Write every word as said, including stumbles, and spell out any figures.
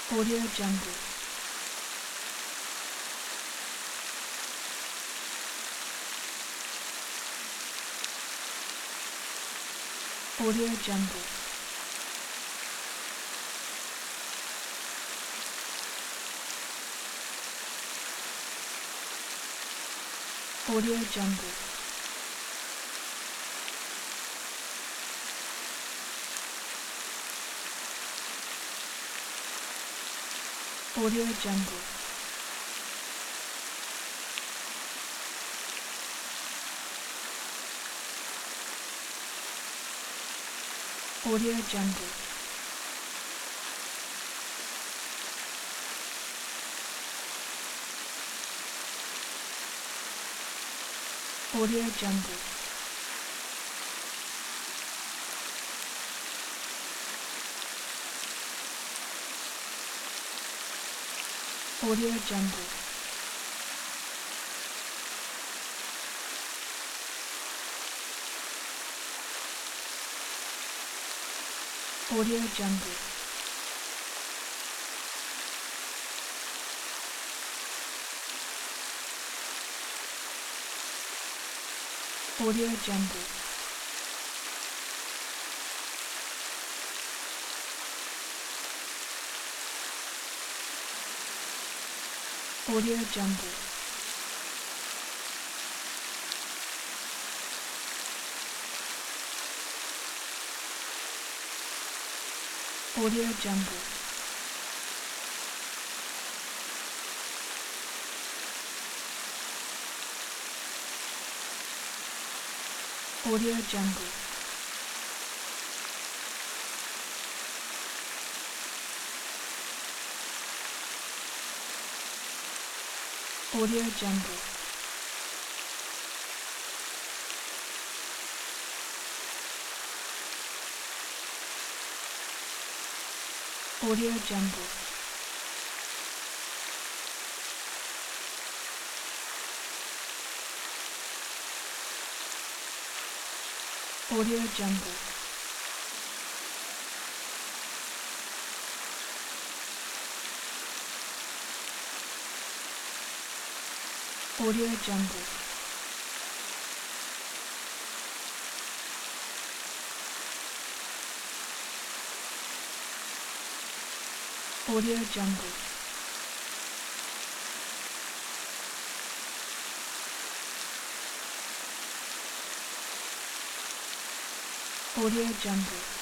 Audio Jungle. Audio Jungle. Audio Jungle. Audio Jungle. Audio Jungle. Audio Jungle. Audio Jungle. Audio Jungle. Audio Jungle. Audio Jungle. Audio Jungle. Audio Jungle. Audio Jungle. Audio Jungle. Audio Jungle. Audio Jungle. Audio Jungle. Audio Jungle.